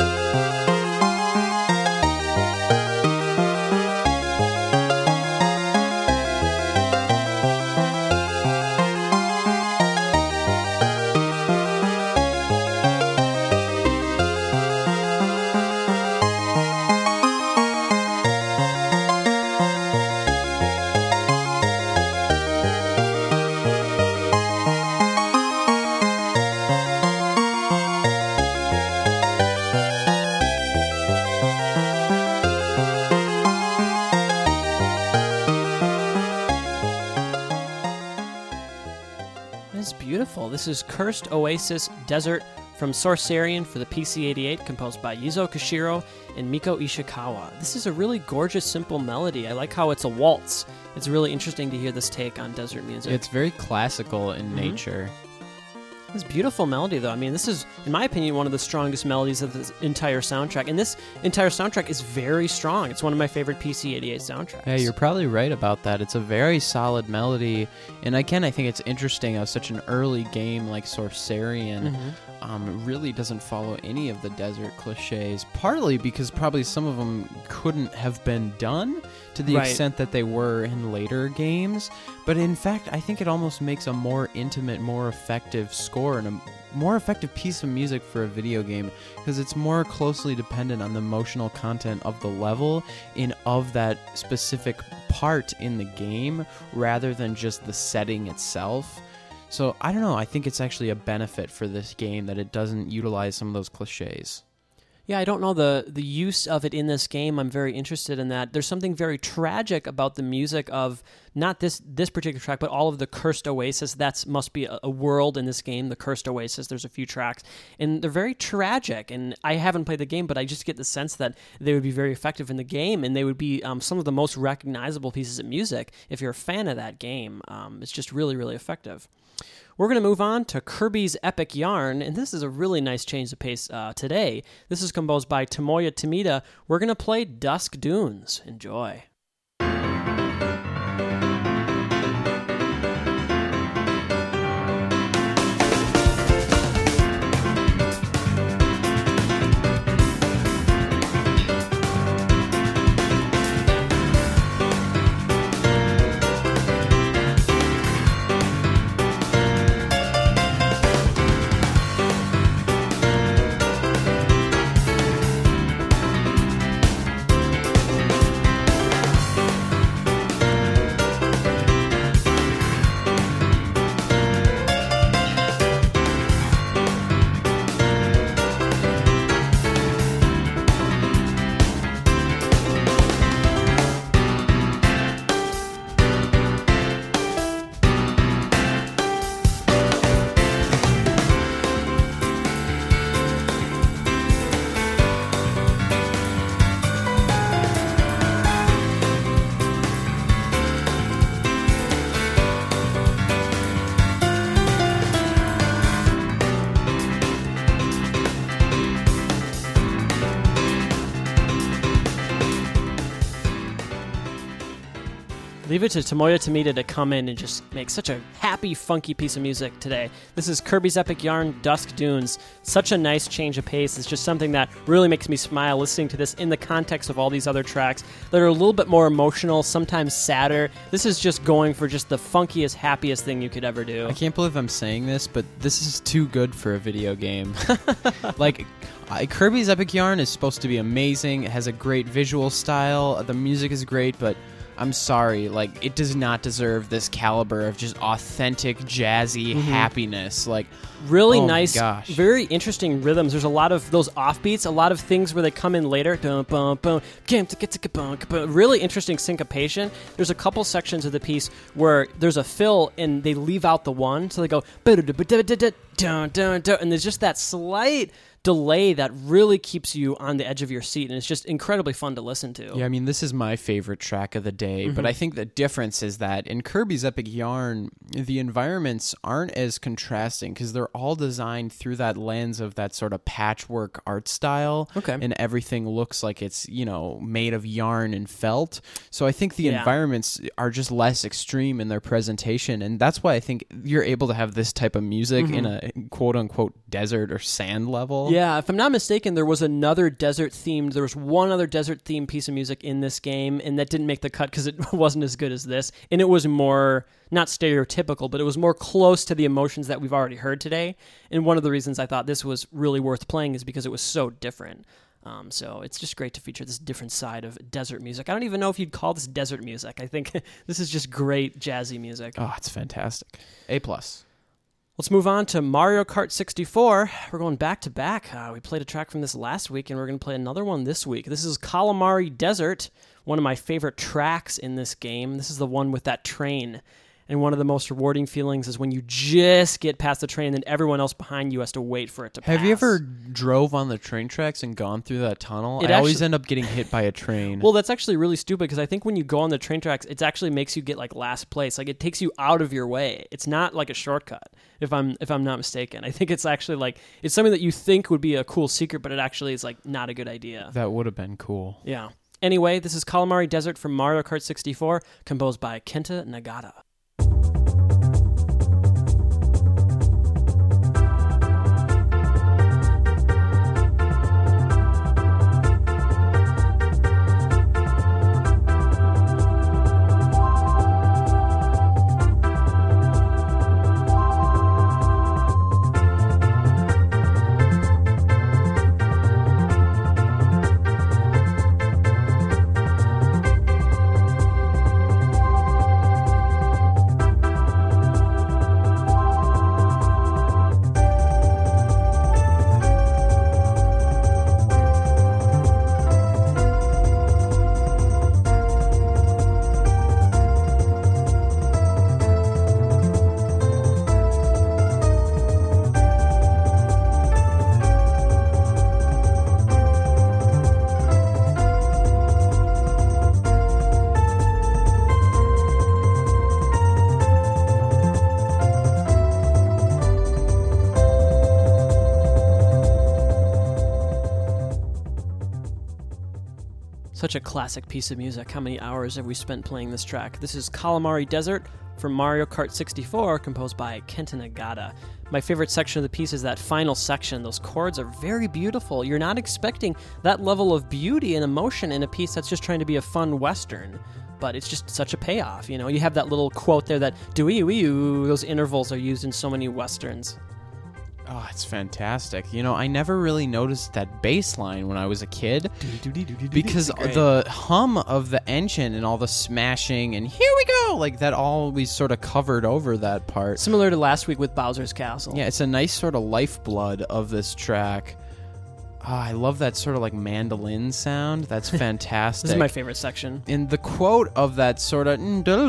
This is Cursed Oasis Desert from Sorcerian for the P C eighty-eight, composed by Yuzo Koshiro and Miko Ishikawa. This is a really gorgeous, simple melody. I like how it's a waltz. It's really interesting to hear this take on desert music. It's very classical in mm-hmm. nature. This beautiful melody, though. I mean, this is, in my opinion, one of the strongest melodies of this entire soundtrack. And this entire soundtrack is very strong. It's one of my favorite P C eighty-eight soundtracks. Yeah, you're probably right about that. It's a very solid melody. And again, I think it's interesting how such an early game like Sorcerian mm-hmm. um, really doesn't follow any of the desert cliches, partly because probably some of them couldn't have been done to the right. extent that they were in later games. But in fact, I think it almost makes a more intimate, more effective score and a more effective piece of music for a video game, because it's more closely dependent on the emotional content of the level and of that specific part in the game rather than just the setting itself. So I don't know, I think it's actually a benefit for this game that it doesn't utilize some of those cliches. Yeah, I don't know the the use of it in this game. I'm very interested in that. There's something very tragic about the music of not this this particular track, but all of the Cursed Oasis. That must be a, a world in this game, the Cursed Oasis. There's a few tracks, and they're very tragic. And I haven't played the game, but I just get the sense that they would be very effective in the game, and they would be um, some of the most recognizable pieces of music if you're a fan of that game. Um, it's just really, really effective. We're going to move on to Kirby's Epic Yarn, and this is a really nice change of pace uh, today. This is composed by Tomoya Tomita. We're going to play Dusk Dunes. Enjoy. Leave it to Tomoya Tomita to come in and just make such a happy, funky piece of music today. This is Kirby's Epic Yarn, Dusk Dunes. Such a nice change of pace. It's just something that really makes me smile listening to this in the context of all these other tracks that are a little bit more emotional, sometimes sadder. This is just going for just the funkiest, happiest thing you could ever do. I can't believe I'm saying this, but this is too good for a video game. Like, uh, Kirby's Epic Yarn is supposed to be amazing. It has a great visual style. The music is great, but I'm sorry, like, it does not deserve this caliber of just authentic, jazzy mm-hmm. happiness. Like, really oh nice, my gosh. Very interesting rhythms. There's a lot of those offbeats, a lot of things where they come in later. Dun, bum, bum, really interesting syncopation. There's a couple sections of the piece where there's a fill and they leave out the one, so they go dun, dun, dun, and there's just that slight delay that really keeps you on the edge of your seat, and it's just incredibly fun to listen to. Yeah, I mean, this is my favorite track of the day, mm-hmm. but I think the difference is that in Kirby's Epic Yarn, the environments aren't as contrasting because they're all designed through that lens of that sort of patchwork art style, okay. and everything looks like it's, you know, made of yarn and felt. So I think the yeah. environments are just less extreme in their presentation, and that's why I think you're able to have this type of music mm-hmm. in a quote-unquote desert or sand level. Yeah, if I'm not mistaken, there was another desert-themed, there was one other desert-themed piece of music in this game, and that didn't make the cut because it wasn't as good as this, and it was more, not stereotypical, but it was more close to the emotions that we've already heard today, and one of the reasons I thought this was really worth playing is because it was so different. Um, so it's just great to feature this different side of desert music. I don't even know if you'd call this desert music. I think this is just great jazzy music. Oh, it's fantastic. A plus. Let's move on to Mario Kart sixty-four. We're going back to back. Uh, we played a track from this last week, and we're going to play another one this week. This is Kalimari Desert, one of my favorite tracks in this game. This is the one with that train. And one of the most rewarding feelings is when you just get past the train and everyone else behind you has to wait for it to pass. Have you ever drove on the train tracks and gone through that tunnel? It I always actually, end up getting hit by a train. Well, that's actually really stupid because I think when you go on the train tracks, it actually makes you get like last place. Like it takes you out of your way. It's not like a shortcut, if I'm if I'm not mistaken. I think it's actually like, it's something that you think would be a cool secret, but it actually is like not a good idea. That would have been cool. Yeah. Anyway, this is Kalimari Desert from Mario Kart sixty-four, composed by Kenta Nagata. Such a classic piece of music. How many hours have we spent playing this track? This is Kalimari Desert from Mario Kart sixty-four, composed by Kenta Nagata. My favorite section of the piece is that final section. Those chords are very beautiful. You're not expecting that level of beauty and emotion in a piece that's just trying to be a fun Western. But it's just such a payoff, you know? You have that little quote there that, doo-ee-wee-oo, those intervals are used in so many Westerns. Oh, it's fantastic. You know, I never really noticed that bass line when I was a kid because the hum of the engine and all the smashing and here we go, like that always sort of covered over that part. Similar to last week with Bowser's Castle. Yeah, it's a nice sort of lifeblood of this track. Oh, I love that sort of like mandolin sound. That's fantastic. This is my favorite section. And the quote of that sort of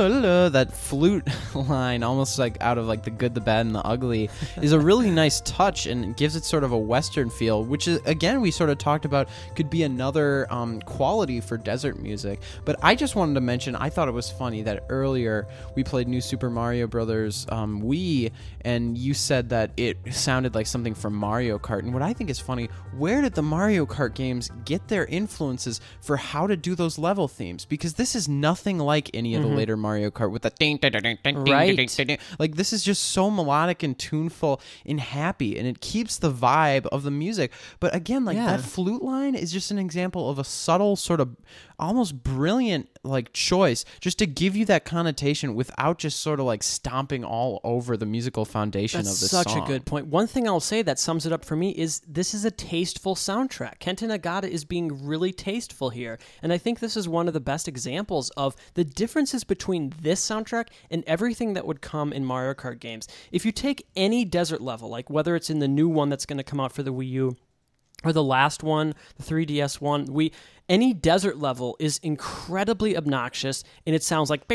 that flute line, almost like out of like The Good, the Bad, and the Ugly, is a really nice touch and gives it sort of a Western feel, which is, again, we sort of talked about could be another um, quality for desert music. But I just wanted to mention, I thought it was funny that earlier we played New Super Mario Brothers um, Wii, and you said that it sounded like something from Mario Kart. And what I think is funny, where does did the Mario Kart games get their influences for how to do those level themes? Because this is nothing like any of the mm-hmm. later Mario Kart with the ding, ding, ding, ding, ding, right. ding, ding, ding. Like, this is just so melodic and tuneful and happy, and it keeps the vibe of the music. But again, like, yeah. that flute line is just an example of a subtle, sort of almost brilliant, like, choice just to give you that connotation without just sort of like stomping all over the musical foundation That's of the song. song. Such a good point. One thing I'll say that sums it up for me is this is a tasteful soundtrack. Kenta Nagata is being really tasteful here, and I think this is one of the best examples of the differences between this soundtrack and everything that would come in Mario Kart games. If you take any desert level, like whether it's in the new one that's going to come out for the Wii U or the last one, the three D S one, we any desert level is incredibly obnoxious, and it sounds like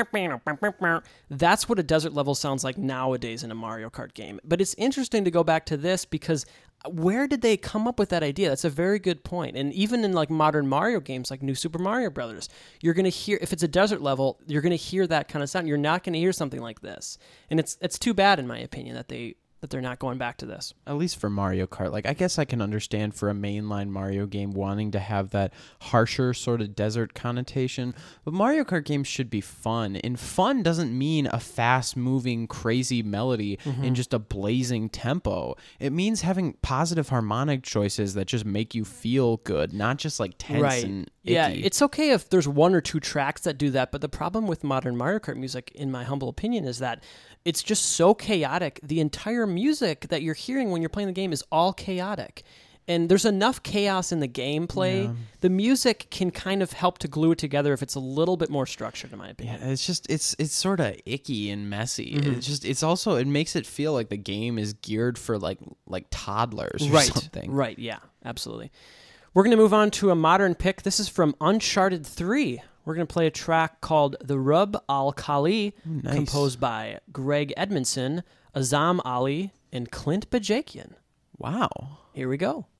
that's what a desert level sounds like nowadays in a Mario Kart game. But it's interesting to go back to this because where did they come up with that idea? That's a very good point. And even in like modern Mario games, like New Super Mario Brothers, you're going to hear, if it's a desert level, you're going to hear that kind of sound. You're not going to hear something like this. And it's it's too bad, in my opinion, that they that they're not going back to this. At least for Mario Kart. Like, I guess I can understand for a mainline Mario game wanting to have that harsher sort of desert connotation, but Mario Kart games should be fun, and fun doesn't mean a fast-moving, crazy melody mm-hmm. in just a blazing tempo. It means having positive harmonic choices that just make you feel good, not just like tense right. and icky. Yeah, it's okay if there's one or two tracks that do that, but the problem with modern Mario Kart music, in my humble opinion, is that it's just so chaotic. The entire music that you're hearing when you're playing the game is all chaotic. And there's enough chaos in the gameplay. Yeah. The music can kind of help to glue it together if it's a little bit more structured, in my opinion. Yeah, it's just it's it's sort of icky and messy. Mm-hmm. It's just it's also it makes it feel like the game is geared for like like toddlers or right. something. Right, yeah, absolutely. We're going to move on to a modern pick. This is from Uncharted three. We're going to play a track called The Rub Al-Khali, nice. composed by Greg Edmondson, Azam Ali, and Clint Bajakian. Wow. Here we go.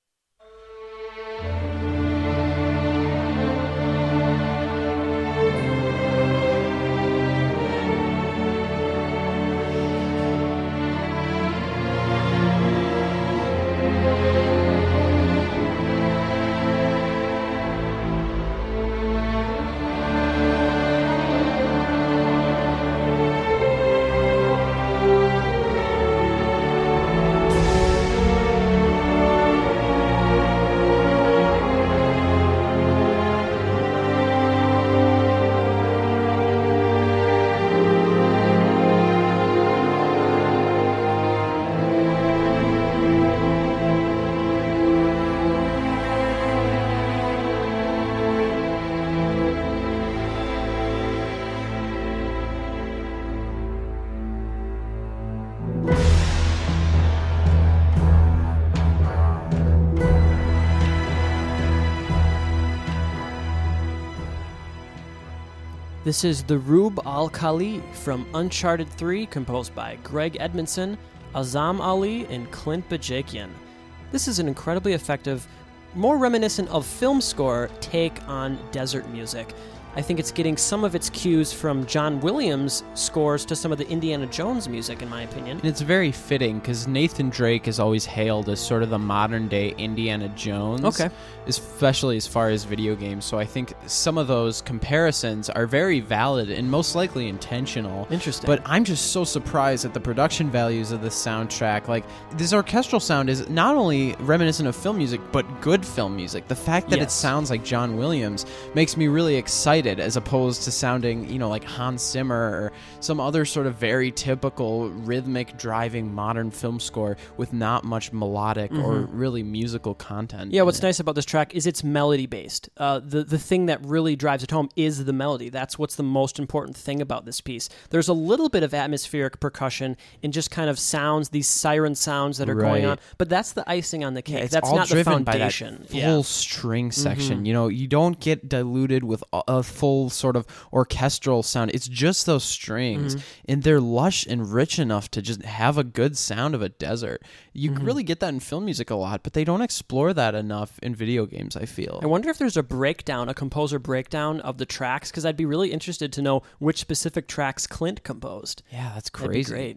This is The Rub Al-Khali from Uncharted three, composed by Greg Edmondson, Azam Ali, and Clint Bajakian. This is an incredibly effective, more reminiscent of film score take on desert music. I think it's getting some of its cues from John Williams' scores to some of the Indiana Jones music, in my opinion. And it's very fitting because Nathan Drake is always hailed as sort of the modern-day Indiana Jones, okay. especially as far as video games. So I think some of those comparisons are very valid and most likely intentional. Interesting. But I'm just so surprised at the production values of this soundtrack. Like, this orchestral sound is not only reminiscent of film music, but good film music. The fact that yes. it sounds like John Williams makes me really excited, as opposed to sounding, you know, like Hans Zimmer or some other sort of very typical rhythmic driving modern film score with not much melodic mm-hmm. or really musical content. Yeah, what's it. nice about this track is it's melody based. Uh, the the thing that really drives it home is the melody. That's what's the most important thing about this piece. There's a little bit of atmospheric percussion and just kind of sounds, these siren sounds that are right. going on, but that's the icing on the cake. Yeah, it's that's all not driven the foundation. By that full yeah. string section. Mm-hmm. You know, you don't get diluted with a full sort of orchestral sound. It's just those strings, mm-hmm. and they're lush and rich enough to just have a good sound of a desert. You mm-hmm. really get that in film music a lot, but they don't explore that enough in video games, I feel. I wonder if there's a breakdown, a composer breakdown of the tracks, because I'd be really interested to know which specific tracks Clint composed. Yeah, that's crazy. That'd be great, yeah.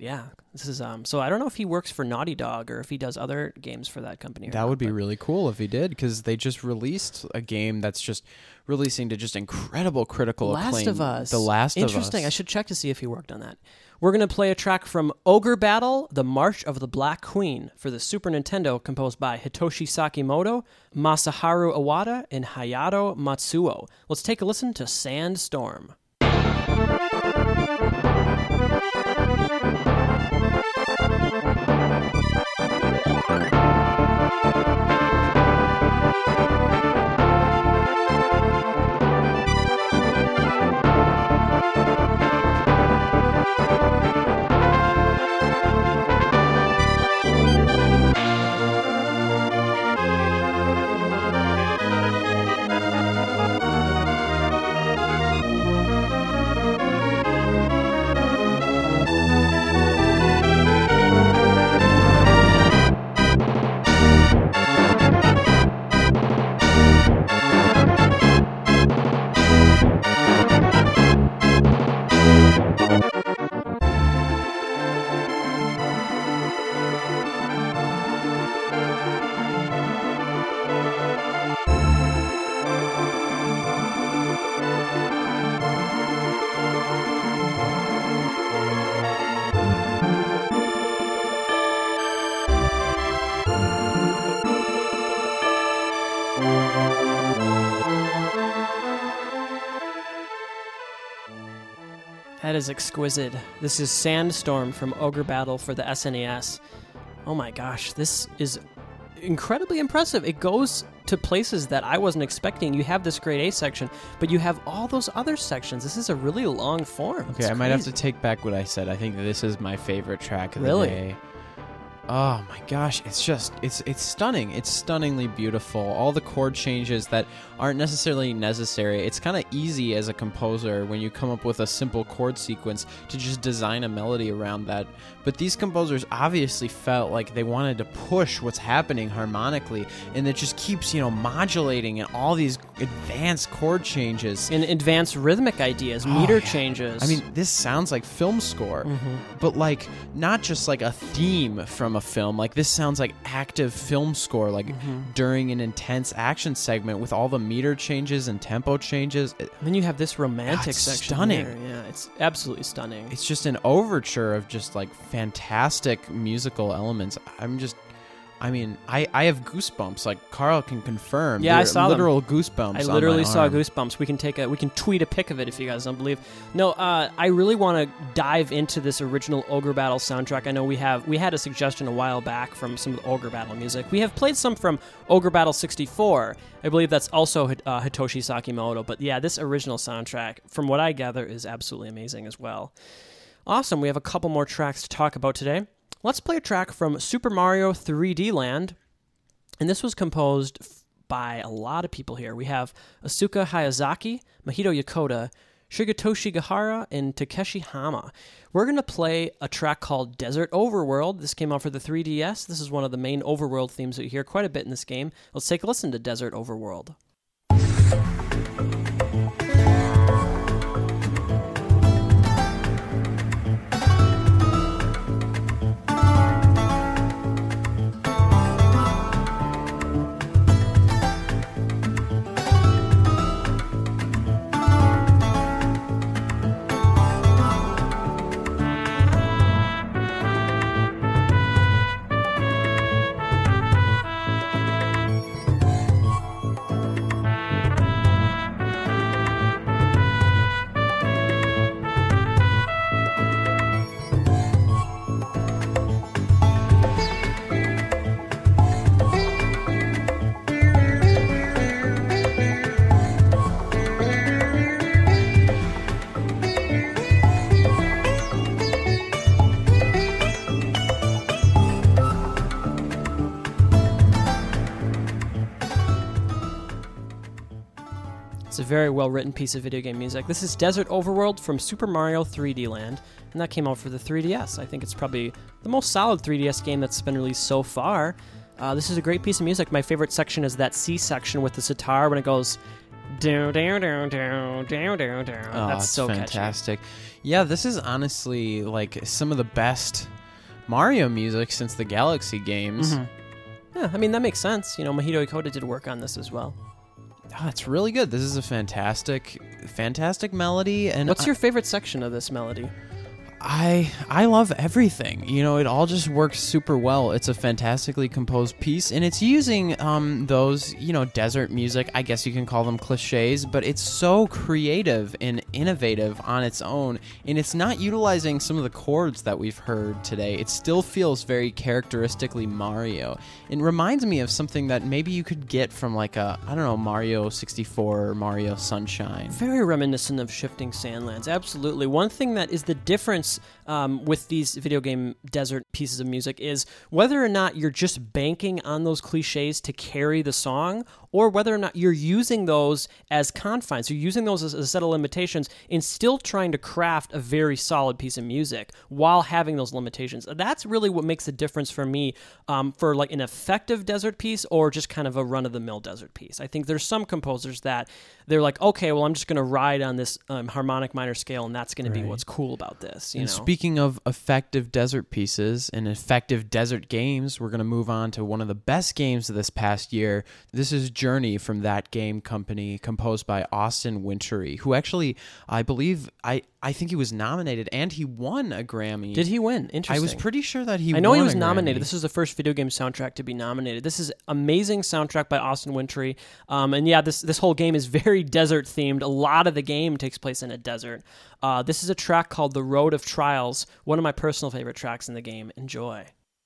This is um. So I don't know if he works for Naughty Dog or if he does other games for that company. Or that not, would be but- really cool if he did, because they just released a game that's just releasing to just incredible critical Last acclaim. of Us. The Last of Us. Interesting. I should check to see if he worked on that. We're going to play a track from Ogre Battle, The March of the Black Queen for the Super Nintendo, composed by Hitoshi Sakimoto, Masaharu Iwata, and Hayato Matsuo. Let's take a listen to Sandstorm. That is exquisite. This is Sandstorm from Ogre Battle for the S N E S. Oh my gosh, this is incredibly impressive. It goes to places that I wasn't expecting. You have this grade A section, but you have all those other sections. This is a really long form. Okay, It's I might have to crazy. take back what I said. I think that this is my favorite track of Really? the day. Oh my gosh, it's just it's it's stunning. It's stunningly beautiful. All the chord changes that aren't necessarily necessary. It's kind of easy as a composer when you come up with a simple chord sequence to just design a melody around that. But these composers obviously felt like they wanted to push what's happening harmonically, and it just keeps, you know, modulating and all these advanced chord changes. And advanced rhythmic ideas, Oh, meter yeah. changes. I mean, this sounds like film score, Mhm. but like not just like a theme from a film. Like this sounds like active film score, like Mm-hmm. during an intense action segment with all the meter changes and tempo changes. It- And then you have this romantic it's section. stunning. here. Yeah, it's absolutely stunning. It's just an overture of just like fantastic musical elements. I'm just, I mean, I, I have goosebumps. Like Carl can confirm. Yeah, I They're saw them. literal goosebumps. I on literally my saw arm. goosebumps. We can take a we can tweet a pic of it if you guys don't believe. No, uh, I really want to dive into this original Ogre Battle soundtrack. I know we have we had a suggestion a while back from some of the Ogre Battle music. We have played some from Ogre Battle sixty-four. I believe that's also uh, Hitoshi Sakimoto. But yeah, this original soundtrack, from what I gather, is absolutely amazing as well. Awesome. We have a couple more tracks to talk about today. Let's play a track from Super Mario three D Land. And this was composed f- by a lot of people here. We have Asuka Hayazaki, Mahito Yokota, Shigetoshi Gahara, and Takeshi Hama. We're going to play a track called Desert Overworld. This came out for the three D S. This is one of the main overworld themes that you hear quite a bit in this game. Let's take a listen to Desert Overworld. It's a very well-written piece of video game music. This is Desert Overworld from Super Mario three D Land, and that came out for the three D S. I think it's probably the most solid three D S game that's been released so far. Uh, this is a great piece of music. My favorite section is that C section with the sitar when it goes down, down, down, down, down, down, down. Oh, That's it's so catchy. fantastic. Yeah, this is honestly like some of the best Mario music since the Galaxy games. Mm-hmm. Yeah, I mean, that makes sense. You know, Mahito Ikoda did work on this as well. Oh, it's really good. This is a fantastic, fantastic melody. And what's I, your favorite section of this melody? I I love everything. You know, it all just works super well. It's a fantastically composed piece, and it's using um, those, you know, desert music. I guess you can call them cliches, but it's so creative and innovative on its own, and it's not utilizing some of the chords that we've heard today. It still feels very characteristically Mario. It reminds me of something that maybe you could get from like a, I don't know, Mario sixty-four or Mario Sunshine. Very reminiscent of Shifting Sandlands, absolutely. One thing that is the difference Um, with these video game desert pieces of music is whether or not you're just banking on those cliches to carry the song, or whether or not you're using those as confines. You're using those as a set of limitations and still trying to craft a very solid piece of music while having those limitations. That's really what makes the difference for me um, for like an effective desert piece or just kind of a run-of-the-mill desert piece. I think there's some composers that they're like, okay, well, I'm just going to ride on this um, harmonic minor scale, and that's going Right. to be what's cool about this. You And know? speaking of effective desert pieces and effective desert games, we're going to move on to one of the best games of this past year. This is Journey from That Game Company, composed by Austin Wintory, who actually, I believe, I, I think he was nominated and he won a Grammy. Did he win? Interesting. I was pretty sure that he I know won he was a nominated. Grammy. This is the first video game soundtrack to be nominated. This is amazing soundtrack by Austin Wintory. Um, and yeah, this this whole game is very desert themed. A lot of the game takes place in a desert. Uh, this is a track called The Road of Trials, one of my personal favorite tracks in the game. Enjoy.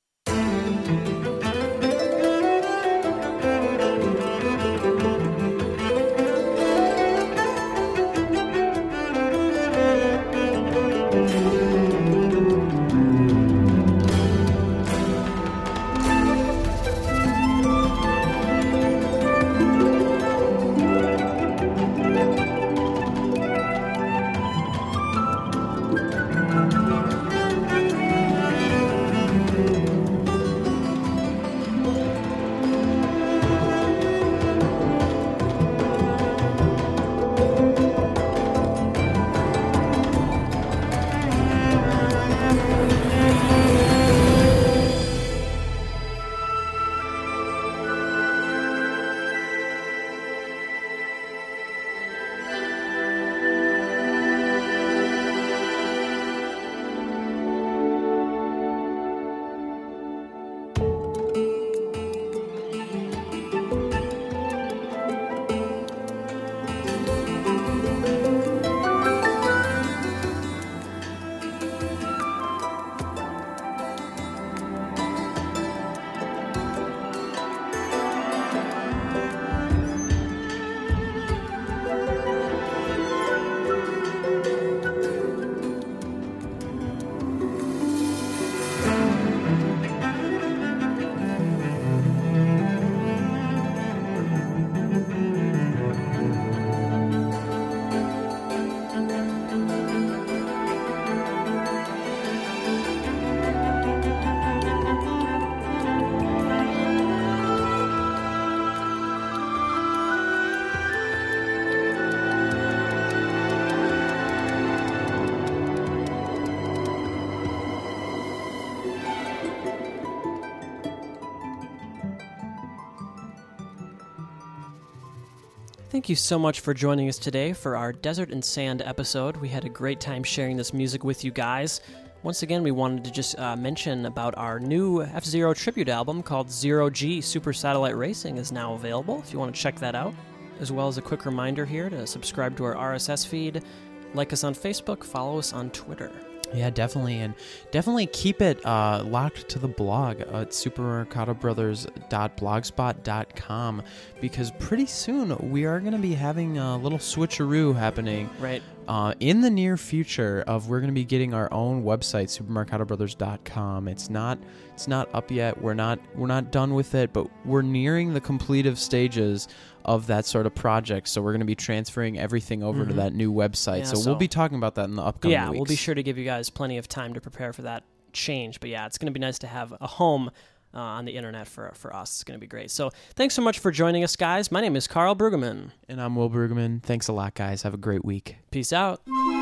Thank you so much for joining us today for our Desert and Sand episode. We had a great time sharing this music with you guys. Once again, we wanted to just uh, mention about our new F-Zero tribute album called Zero G Super Satellite Racing is now available if you want to check that out. As well as a quick reminder here to subscribe to our R S S feed, like us on Facebook, follow us on Twitter. Yeah, definitely, and definitely keep it uh, locked to the blog at super mercado brothers dot blogspot dot com, because pretty soon we are going to be having a little switcheroo happening. Right. Uh, in the near future, of we're going to be getting our own website, super mercado brothers dot com. It's not it's not up yet. We're not we're not done with it, but we're nearing the completive stages of that sort of project. So we're going to be transferring everything over Mm-hmm. to that new website. Yeah, so, so- we'll be talking about that in the upcoming Yeah, weeks. we'll be sure to give you guys plenty of time to prepare for that change. But yeah, it's going to be nice to have a home uh, on the internet for, for us. It's going to be great. So thanks so much for joining us, guys. My name is Carl Brueggemann. And I'm Will Brueggemann. Thanks a lot, guys. Have a great week. Peace out.